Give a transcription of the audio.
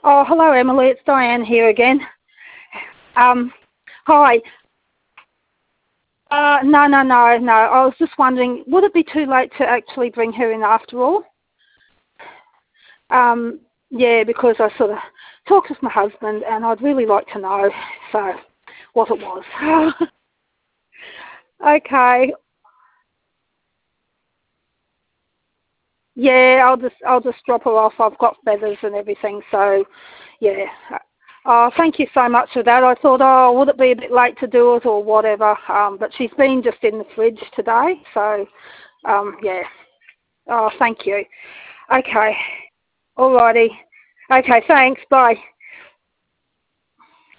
Oh, hello, Emily. It's Diane here again. Um, Hi. No. I was just wondering, would it be too late to actually bring her in after all? Yeah, because I sort of talked with my husband, and I'd really like to know, so what it was. Okay. Yeah, I'll just drop her off. I've got feathers and everything, so yeah. Oh, thank you so much for that. I thought, oh, would it be a bit late to do it or whatever? But she's been just in the fridge today, so yeah. Oh, thank you. Okay. Alrighty. Okay, thanks. Bye.